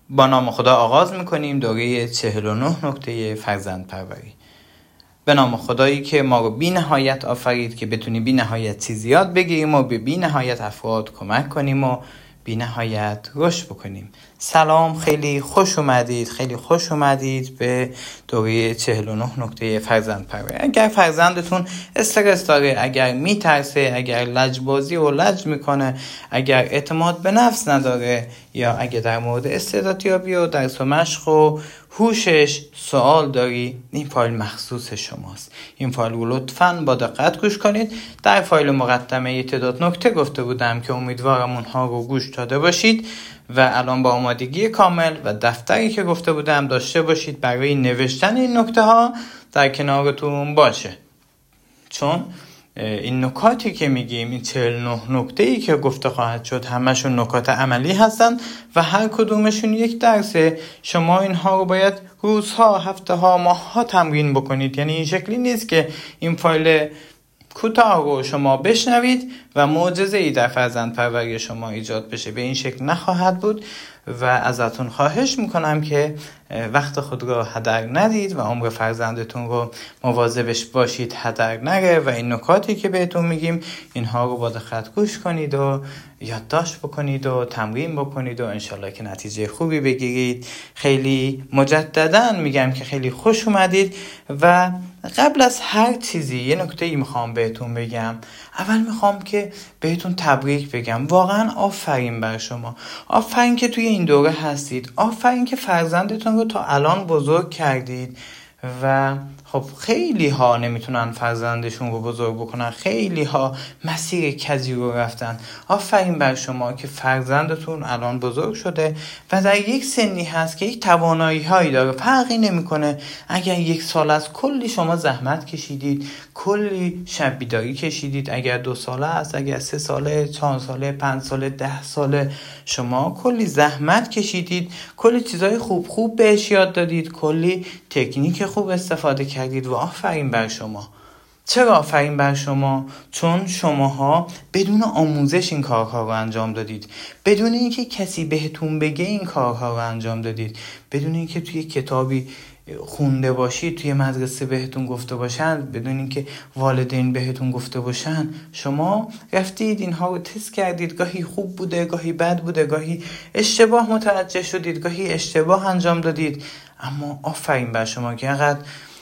با نام خدا آغاز میکنیم دوره 49 نکته فرزند پروری. به نام خدایی که ما رو بی نهایت آفرید که بتونیم بی نهایت چیز یاد بگیریم و به بی نهایت افراد کمک کنیم و بی نهایت رشد بکنیم. سلام، خیلی خوش اومدید به دوره 49 نکته فرزند پروری. اگر فرزندتون استرس داره، اگر میترسه، اگر لجبازی و لج میکنه، اگر اعتماد به نفس نداره، یا اگر در مورد استعدادیابی و درس و مشق و هوشش سوال داری، این فایل مخصوص شماست. این فایل رو لطفاً با دقت گوش کنید. در فایل مقدمه تعداد نکته گفته بودم که امیدوارم اونها رو گوش داده باشید و الان با آمادگی کامل و دفتری که گفته بودم داشته باشید برای نوشتن این نکته ها در کنارتون باشه. چون این نکاتی که میگیم، این 49 نکته‌ای که گفته خواهد شد، همشون نکات عملی هستن و هر کدومشون یک درسه. شما اینها رو باید روزها، هفته ها، ماه ها تمرین بکنید. یعنی این شکلی نیست که این فایل کوتاه رو شما بشنوید و معجزه‌ای در فرزند پروری شما ایجاد بشه. به این شکل نخواهد بود و ازتون خواهش میکنم که وقت خود رو هدر ندید و عمر فرزندتون رو مواظبش باشید هدر نره و این نکاتی که بهتون میگیم اینها رو با دقت گوش کنید و یادداشت بکنید و تمرین بکنید و انشالله که نتیجه خوبی بگیرید. خیلی مجددا میگم که خیلی خوش اومدید و قبل از هر چیزی یه نکته‌ای میخوام بهتون بگم. اول میخوام که بهتون تبریک بگم. واقعا آفرین بر شما. آفرین که توی این دوره هستید. آفرین که فرزندتون رو تا الان بزرگ کردید و خب خیلی ها نمیتونن فرزندشون رو بزرگ بکنن، خیلی ها مسیر کجی رو رفتن. آفرین بر شما که فرزندتون الان بزرگ شده و در یک سنی هست که یک توانایی هایی داره. فرقی نمیکنه اگر 1 سال از کلی شما زحمت کشیدید، کلی شب بیداری کشیدید، اگر 2 ساله است، اگر 3 ساله، 4 ساله، 5 ساله، 10 ساله، شما کلی زحمت کشیدید، کلی چیزای خوب بهش یاد دادید، کلی تکنیک خوب استفاده کردید و آفرین بر شما. چرا آفرین بر شما؟ چون شماها بدون آموزش این کارها رو انجام دادید، بدون اینکه کسی بهتون بگه این کارها رو انجام دادید، بدون اینکه توی کتابی خونده باشید، توی مدرسه بهتون گفته باشن، بدون اینکه والدین بهتون گفته باشن، شما رفتید اینها رو تست کردید. گاهی خوب بوده، گاهی بد بوده، گاهی اشتباه متوجه شدید، گاهی اشتباه انجام دادید. اما آفرین بر شما که اینقدر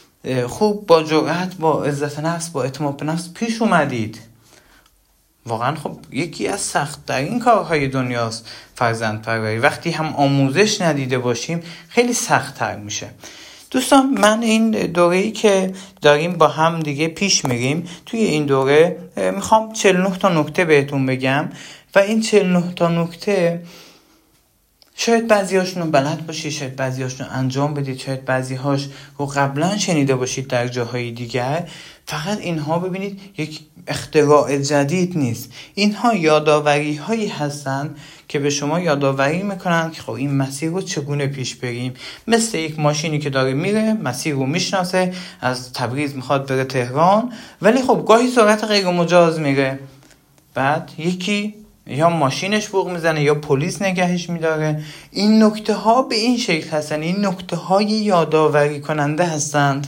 خوب، با جرأت، با عزت نفس، با اعتماد به نفس پیش اومدید. واقعا خب یکی از سخت‌ترین کارهای دنیاست فرزند پروری. وقتی هم آموزش ندیده باشیم خیلی سخت‌تر میشه. دوستان، من این دوره‌ای که داریم با هم دیگه پیش میریم، توی این دوره میخوام 49 تا نکته بهتون بگم و این 49 تا نکته شاید بعضی‌هاشون رو بلد باشید، شاید بعضی‌هاشون رو انجام بدید، شاید بعضی‌هاش رو قبلا شنیده باشید در جاهای دیگر. فقط اینها ببینید یک اختراع جدید نیست. اینها یادآوری هایی هستن که به شما یادآوری میکنن که خب این مسیر رو چگونه پیش بریم. مثل یک ماشینی که داره میره، مسیر رو میشناسه، از تبریز میخواد بره تهران، ولی خب گاهی سرعت غیر مجاز میره، بعد یکی یا ماشینش بوق میزنه یا پلیس نگهش میداره. این نکته ها به این شکل هستن، این نکته های یادآوری کننده هستند.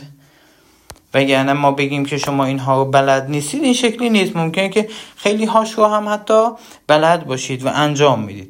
وگرنه ما بگیم که شما اینها رو بلد نیستید، این شکلی نیست. ممکنه که خیلی هاش رو هم حتی بلد باشید و انجام میدید.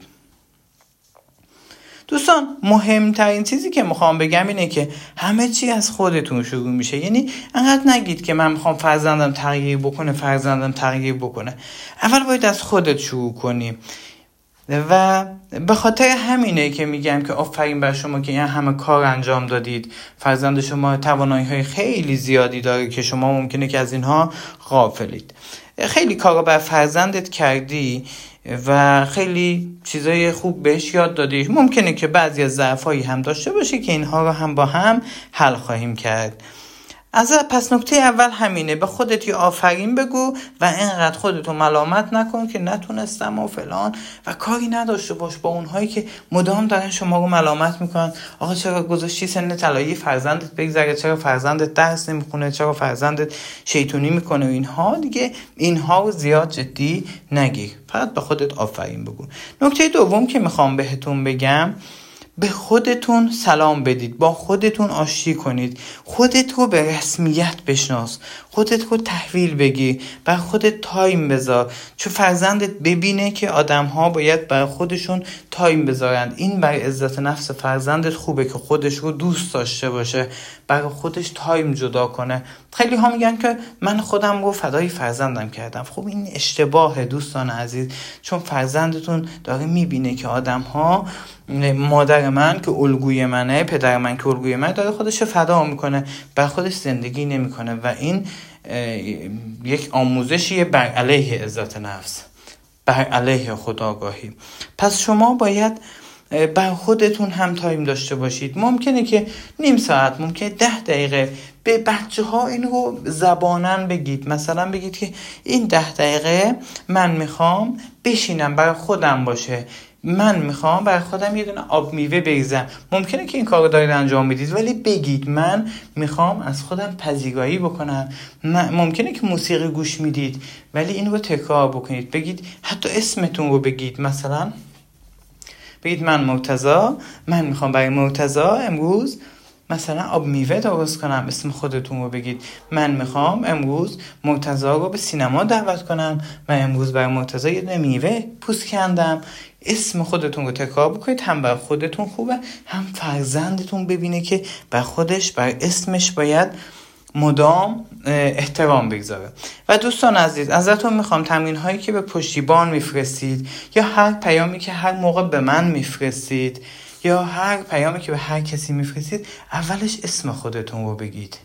دوستان، مهمترین چیزی که میخوام بگم اینه که همه چی از خودتون شروع میشه. یعنی انقدر نگید که من میخوام فرزندم تغییر بکنه. اول باید از خودت شروع کنی و به خاطر همینه که میگم که آفرین بر شما که این همه کار انجام دادید. فرزند شما توانایی های خیلی زیادی داره که شما ممکنه که از اینها غافلید. خیلی کارا بر فرزندت کردی و خیلی چیزای خوب بهش یاد دادی. ممکنه که بعضی از ضعفایی هم داشته باشی که اینها رو هم با هم حل خواهیم کرد. پس نکته اول همینه، به خودت یه آفرین بگو و اینقدر خودتو ملامت نکن که نتونستم و فلان و کاری نداشته باش با اونهایی که مدام دارن شما رو ملامت میکنن. آقا چرا گذاشتی سن طلایی فرزندت بگذره، چرا فرزندت درس نمیخونه، چرا فرزندت شیطونی میکنه و اینها. دیگه اینها رو زیاد جدی نگیر، فقط به خودت آفرین بگو. نکته دوم که میخوام بهتون بگم، به خودتون سلام بدید، با خودتون آشتی کنید، خودت رو به رسمیت بشناس، خودت رو تحویل بگیر، بر خودت تایم بذار، چون فرزندت ببینه که آدم ها باید بر خودشون تایم بذارند. این بر عزت نفس فرزندت خوبه که خودش رو دوست داشته باشه، برای خودش تایم جدا کنه. خیلی ها میگن که من خودم رو فدای فرزندم کردم. خب این اشتباهه دوستان عزیز، چون فرزندتون داره میبینه که آدم ها، مادر من که الگوی منه، پدر من که الگوی منه، داره خودش رو فدا میکنه، بر خودش زندگی نمیکنه و این یک آموزشیه بر علیه عزت نفس، بر علیه خودآگاهی. پس شما باید بر خودتون هم تایم داشته باشید. ممکنه که نیم ساعت، ممکنه 10 دقیقه به بچه ها این رو زبانن بگید. مثلا بگید که این 10 دقیقه من میخوام بشینم برای خودم باشه، من میخوام برای خودم یه دونه آب میوه بریزم. ممکنه که این کار رو دارید انجام میدید، ولی بگید من میخوام از خودم پذیرایی بکنم. ممکنه که موسیقی گوش میدید، ولی این رو تکرار بکنید. بگید، حتی اسمتون رو بگید. مثلا بگید من مرتضی، من میخوام برای مرتضی امروز مثلا آب میوه درست کنم. اسم خودتون رو بگید. من میخوام امروز مرتضی رو به سینما دعوت کنم، من امروز برای مرتضی یه دونه میوه پوست کندم. اسم خودتون رو تکرار بکنید. هم بر خودتون خوبه، هم فرزندتون ببینه که بر خودش، بر اسمش باید مدام احترام بگذاره. و دوستان عزیز، ازتون میخوام تمرین هایی که به پشتیبان میفرستید، یا هر پیامی که هر موقع به من میفرستید، یا هر پیامی که به هر کسی میفرستید، اولش اسم خودتون رو بگید.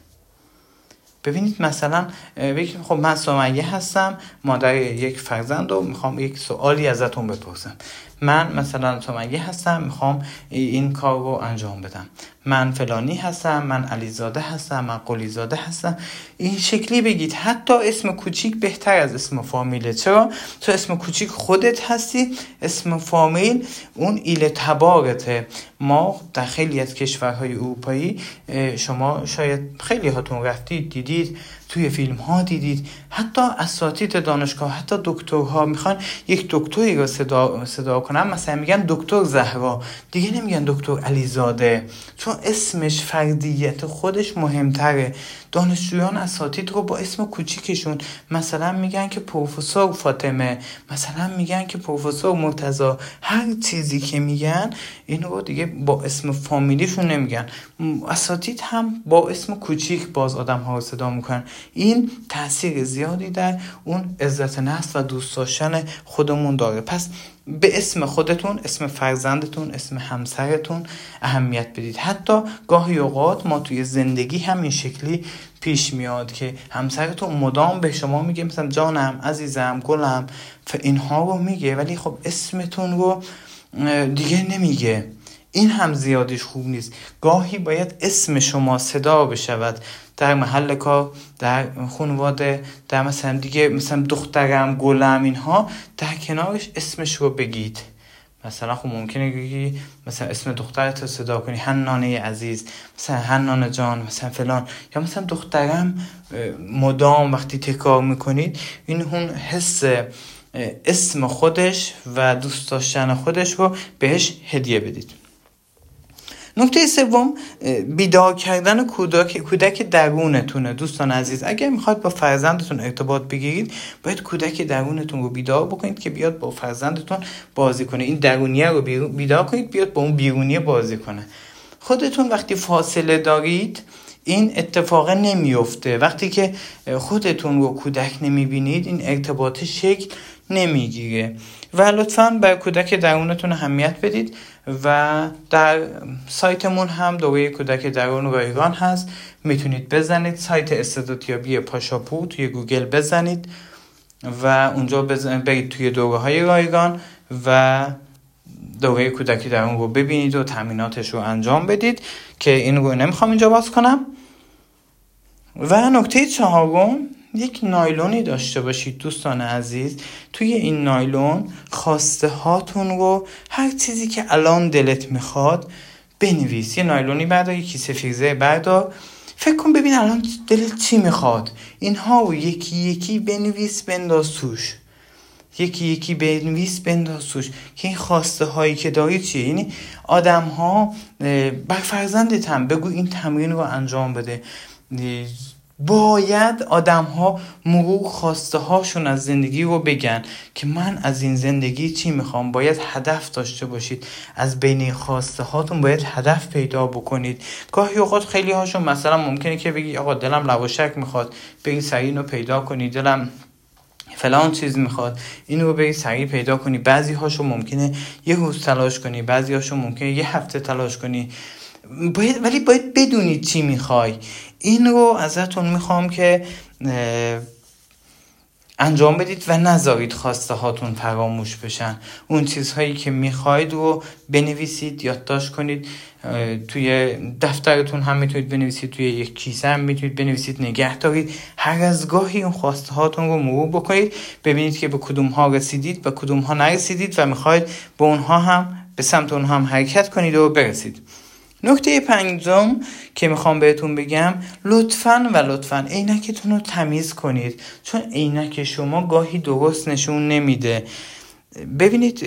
ببینید مثلا بگید خب من سمیه هستم، مادر یک فرزند، و میخوام یک سوالی ازتون بپرسم. من مثلا سمیه هستم، میخوام این کار رو انجام بدم. من فلانی هستم، من علیزاده هستم، من قلیزاده هستم. این شکلی بگید. حتی اسم کوچیک بهتر از اسم فامیله. چرا؟ تو اسم کوچیک خودت هستی، اسم فامیل اون ایل تبارته. ما در خیلی از کشورهای اروپایی، شما شاید خیلی هاتون رفتید دیدید، توی فیلم ها دیدید، حتی اساتید دانشگاه، حتی دکترها میخوان یک دکتری رو صدا کنن، مثلا میگن دکتر زهرا، دیگه نمیگن دکتر علیزاده، چون اسمش، فردیت خودش مهمتره. دانشجویان اساتید رو با اسم کوچیکشون مثلا میگن که پروفسور فاطمه، مثلا میگن که پروفسور مرتضی. هر چیزی که میگن این رو دیگه با اسم فامیلیشون نمیگن. اساتید هم با اسم کوچیک باز آدم ها رو صدا میکنن. این تاثیر زیادی در اون عزت نفس و دوست داشتن خودمون داره. پس به اسم خودتون، اسم فرزندتون، اسم همسرتون اهمیت بدید. حتی گاهی اوقات ما توی زندگی همین شکلی پیش میاد که همسرتون مدام به شما میگه مثلا جانم، عزیزم، گلم، اینها رو میگه، ولی خب اسمتون رو دیگه نمیگه. این هم زیادیش خوب نیست. گاهی باید اسم شما صدا بشود در محل کار، در خانواده، در مثلا دیگه مثلا دخترم، گلم، اینها در کنارش اسمش رو بگید. مثلا خب ممکنه بگی مثلا اسم دخترت رو صدا کنی، حنانه عزیز، مثلا حنانه جان، مثلا فلان، یا مثلا دخترم مدام وقتی تکرار میکنید این اون حس اسم خودش و دوست داشتن خودش رو بهش هدیه بدید. نکته سوم، بیدار کردن کودک درونتونه. دوستان عزیز، اگر میخواید با فرزندتون ارتباط بگیرید، باید کودک درونتون رو بیدار بکنید که بیاد با فرزندتون بازی کنه. این درونیه رو بیدار کنید، بیاد با اون بیرونیه بازی کنه. خودتون وقتی فاصله دارید این اتفاق نمیفته. وقتی که خودتون رو کودک نمیبینید این ارتباط شکل نمیگیره. و لطفاً بر کودک درونتون اهمیت بدید. و در سایتمون هم دوره کودک درون رایگان هست، میتونید بزنید سایت استعدادیابی پاشاپور توی گوگل بزنید و اونجا برید توی دوره های رایگان و دوره کودک درون رو ببینید و تمریناتش رو انجام بدید که این رو نمیخوام اینجا باز کنم. و نکته چهارم، یک نایلونی داشته باشید دوستان عزیز. توی این نایلون خواسته هاتون رو، هر چیزی که الان دلت میخواد بنویس. یه نایلونی بردار، یه کیسه فریزر بردار، فکر کن ببین الان دلت چی میخواد، اینها رو یکی یکی بنویس، بنداز توش. یکی یکی بنویس بنداز توش که این خواسته هایی که داری چیه. یعنی آدم ها بر فرزندت هم بگو این تمرین رو انجام بده. باید آدم ها مرور خواسته هاشون از زندگی رو بگن که من از این زندگی چی میخوام. باید هدف داشته باشید، از بین خواسته هاتون باید هدف پیدا بکنید. گاهی اوقات خیلی هاشون مثلا ممکنه که بگی آقا دلم لواشک میخواد، بگی سریع اینو پیدا کنی، دلم فلان چیز میخواد اینو رو بگی سریع پیدا کنی. بعضی هاشون ممکنه یه روز تلاش کنی، بعضی هاشون ممکنه یه هفته تلاش کنی. ولی باید بدونید چی میخوای. این رو ازتون میخوام که انجام بدید و نذارید خواسته هاتون فراموش بشن. اون چیزهایی که میخواید رو بنویسید، یادداشت کنید. توی دفترتون هم میتونید بنویسید، توی یک کیسه هم میتونید بنویسید، نگه دارید. هر از گاهی اون خواسته هاتون رو مرور بکنید، ببینید که به کدوم ها رسیدید، به کدوم ها نرسیدید و میخواید به اونها هم به سمت اونها هم حرکت کنید و برسید. نکته 5 که میخوام بهتون بگم، لطفاً عینکتون رو تمیز کنید، چون عینک شما گاهی درست نشون نمیده. ببینید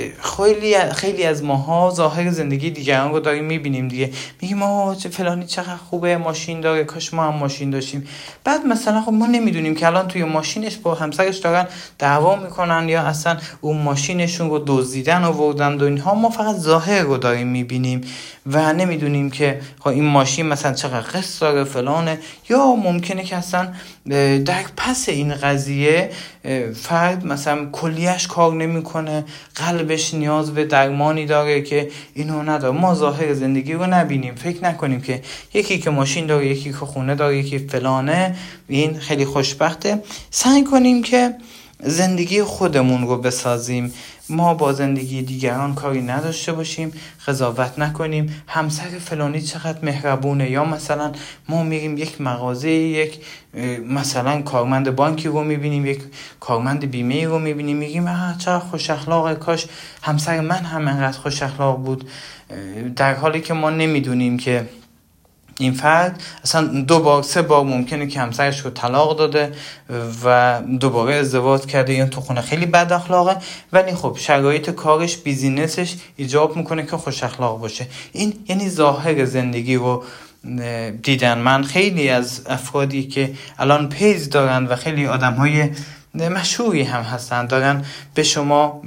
خیلی از ماها ظاهر زندگی دیگران رو داریم میبینیم دیگه، میگیم آه چه فلانی چقدر خوبه، ماشین داره، کاش ما هم ماشین داشتیم. بعد مثلا خب ما نمیدونیم که الان توی ماشینش با همسرش دارن دعوا میکنن یا اصلا اون ماشینشون رو دزدیدن آوردن و اینها. ما فقط ظاهر رو داریم میبینیم و نمیدونیم که این ماشین مثلا چقدر قسط داره فلانه. یا ممکنه که اصلا در پس این قضیه فرد مثلا کلیش کار نمیکنه، قلبش نیاز به درمانی داره که اینو نداره. ما ظاهر زندگی رو نبینیم، فکر نکنیم که یکی که ماشین داره، یکی که خونه داره، یکی فلانه این خیلی خوشبخته. سعی کنیم که زندگی خودمون رو بسازیم، ما با زندگی دیگران کاری نداشته باشیم، قضاوت نکنیم همسر فلانی چقدر مهربونه، یا مثلا ما میریم یک مغازه، یک مثلا کارمند بانکی رو میبینیم، یک کارمند بیمه رو میبینیم، میگیم چقدر خوش اخلاقه، کاش همسر من هم انقدر خوش اخلاق بود، در حالی که ما نمیدونیم که این فرد اصلا 2 بار 3 بار ممکنه که همسرش رو طلاق داده و دوباره ازدواج کرده، یا تو خونه خیلی بد اخلاقه، ولی خب شرایط کارش، بیزینسش ایجاب میکنه که خوش اخلاق باشه. این یعنی ظاهر زندگی رو دیدن. من خیلی از افرادی که الان پیج دارن و خیلی آدم‌های مشهوری هم هستن دارن به شما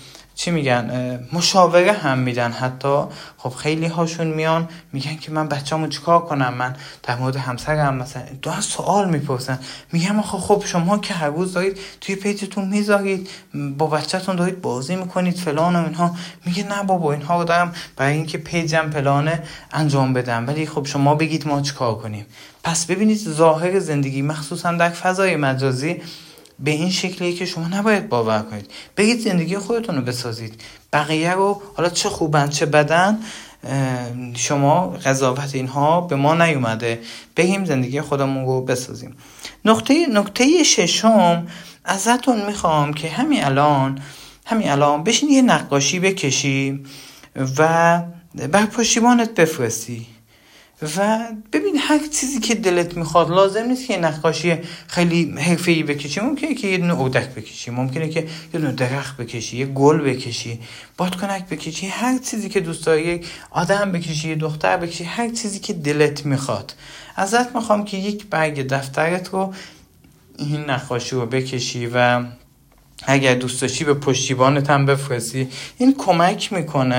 چی میگن، مشاوره هم میدن. حتی خب خیلی هاشون میان میگن که من بچه‌مو چیکار کنم، من در مورد همسرم مثلا 2 سوال میپرسن، میگم خب شما که هر روز دارید توی پیجتون میذارید با بچه‌تون دارید بازی میکنید فلان و اینها، میگه نه بابا اینها رو دارم برای اینکه پیجم پلانه انجام بدم، ولی خب شما بگید ما چیکار کنیم. پس ببینید ظاهر زندگی مخصوصا در فضای مجازی به این شکلیه که شما نباید باور کنید. بگید زندگی خودتون رو بسازید، بقیه رو حالا چه خوبن چه بدن شما قضاوت اینها به ما نیومده، بگیم زندگی خودمون رو بسازیم. نکته 6 ازتون میخوام که همین الان بشین یه نقاشی بکشی و بر پشتیبانت بفرستی و ببین هر چیزی که دلت میخواد. لازم نیست که نقاشی خیلی حرفه‌ای بکشی، ممکنه که یه دونه اردک بکشی، ممکنه که یه دونه درخت بکشی، یه گل بکشی، بادکنک بکشی، هر چیزی که دوست داری، یک آدم بکشی، یه دختر بکشی، هر چیزی که دلت میخواد. ازت میخوام که یک برگ دفترت رو این نقاشی رو بکشی و اگر دوست داشتی به پشتیبانت هم بفرستی. این کمک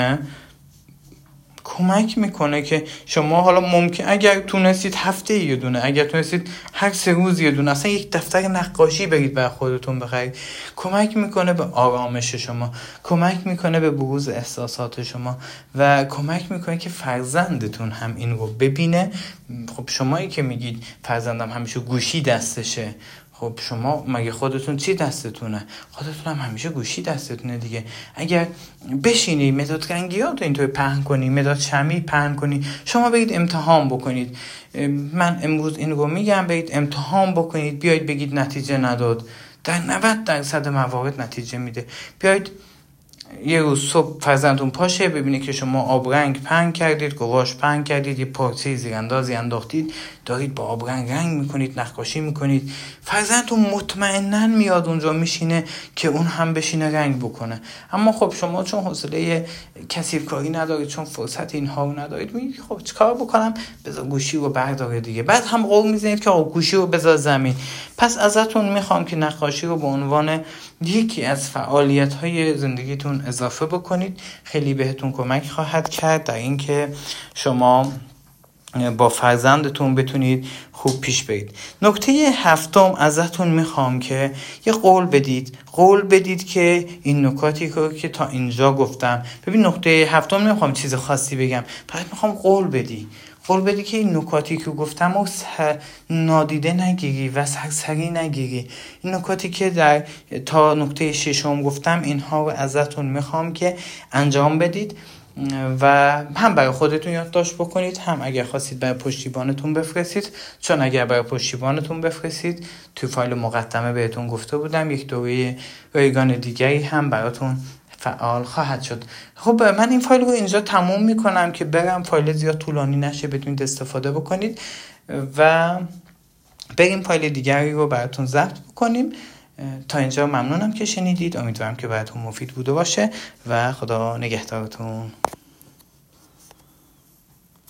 میکنه که شما حالا ممکن اگر تونستید هفته یه دونه، اگر تونستید هر 3 روز یه دونه، اصلا یک دفتر نقاشی برید برای خودتون بخرید. کمک میکنه به آرامش شما، کمک میکنه به بروز احساسات شما و کمک میکنه که فرزندتون هم این رو ببینه. خب شمایی که میگید فرزندم همیشه گوشی دستشه، خب شما مگه خودتون چی دستتونه؟ خودتون هم همیشه گوشی دستتونه دیگه. اگر بشینی مداد رنگیات اینطور پهن کنی، مداد شمعی پهن کنی، شما برید امتحان بکنید. من امروز این رو میگم، برید امتحان بکنید، بیایید بگید نتیجه نداد. در 90% موارد نتیجه میده. بیایید یه روز صبح فرزندتون پاشه ببینه که شما آبرنگ پهن کردید، گواش پهن کردید، یه پارچه زیراندازی انداختید، دارید با آبرنگ رنگ میکنید، نقاشی میکنید، فرزندتون مطمئناً میاد اونجا میشینه که اون هم بشینه رنگ بکنه. اما خب شما چون حوصله کثیف کاری ندارید، چون فرصت اینها رو ندارید، میگید خب چیکار بکنم، بذار گوشی رو برداره دیگه. بعد هم قول میزنید که گوشی رو بذار زمین. پس ازتون میخوام که نقاشی رو به عنوان یکی از فعالیت‌های زندگیتون اضافه بکنید. خیلی بهتون کمک خواهد کرد در اینکه شما با فرزندتون بتونید خوب پیش برید. نکته 7 ازتون میخوام که یه قول بدید که این نکاتی که تا اینجا گفتم، ببین نکته 7 نمیخوام چیز خاصی بگم، فقط میخوام قول بدی که این نکاتی که گفتم رو نادیده نگیری و سرسری نگیری. این نکاتی که تا نکته 6 گفتم، اینها رو ازتون میخوام که انجام بدید و هم برای خودتون یادداشت بکنید، هم اگر خواستید برای پشتیبانتون بفرستید. چون اگر برای پشتیبانتون بفرستید، تو فایل مقدمه بهتون گفته بودم یک دوره رایگان دیگری هم براتون فعال خواهد شد. خب من این فایل رو اینجا تموم میکنم که برم، فایل زیاد طولانی نشه، بتونید استفاده بکنید و بریم فایل دیگری رو براتون ضبط بکنیم. تا اینجا ممنونم که شنیدید، امیدوارم که براتون مفید بوده باشه و خدا نگهدارتون.